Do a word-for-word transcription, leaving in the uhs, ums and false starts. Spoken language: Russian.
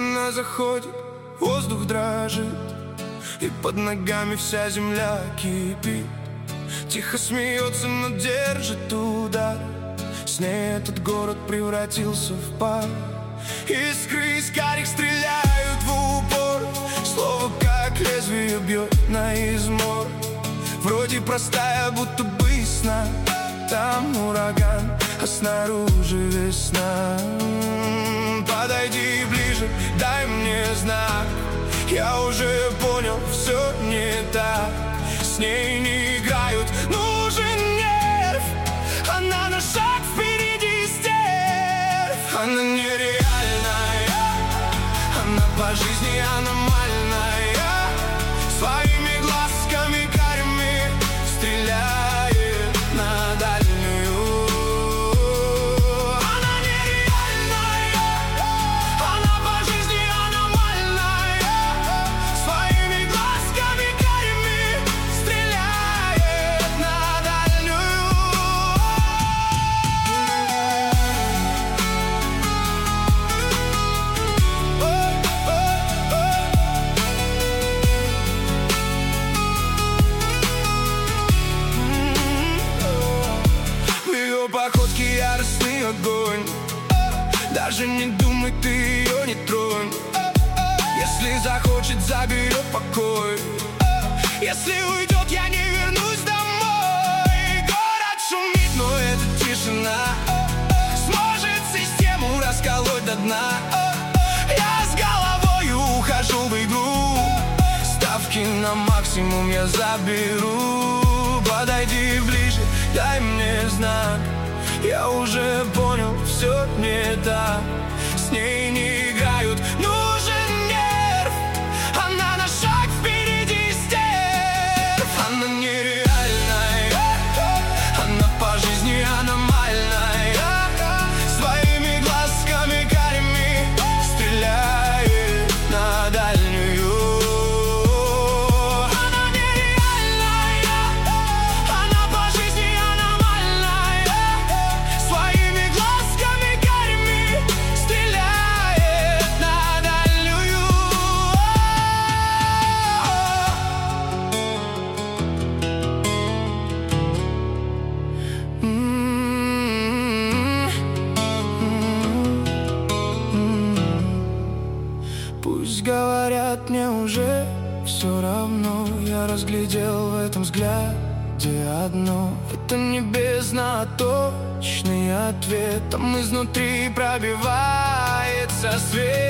Луна заходит, воздух дрожит, и под ногами вся земля кипит. Тихо смеется, но держит удар. С ней этот город превратился в пар. Искры из карих стреляют в упор, слово как лезвие бьет на измор. Вроде простая, будто бы сна. Там ураган, а снаружи весна. Подойди ближе, дай мне знак. Я уже понял, все не так. С ней не играют, нужен нерв. Она на шаг впереди стерв. Она нереальная, она по жизни аномальная. Своими глазками карими стреляет на дальнюю. Она нереальная, она по жизни аномальная. Своими глазками карими стреляет на дальнюю. В ее походке яростный огонь. Даже не думай, ты ее не тронь. Если захочет, заберет покой. Если уйдет, я не вернусь домой. Город шумит, но это тишина сможет систему расколоть до дна. Я с головой ухожу в игру. Ставки на максимум я заберу. Подойди ближе, дай мне знак. Я уже понял, все не так. С ней не играют, нужен нерв. Она на шаг впереди стерв. Она нереальная, она по жизни аномальная. Своими глазками карими стреляет на дальнюю. Она нереальная, она по жизни аномальная. Своими глазками карими стреляет на дальнюю. Пусть говорят, мне уже все равно. Я разглядел в этом взгляде одно. Это не бездна, а точный ответ. Там изнутри пробивается свет.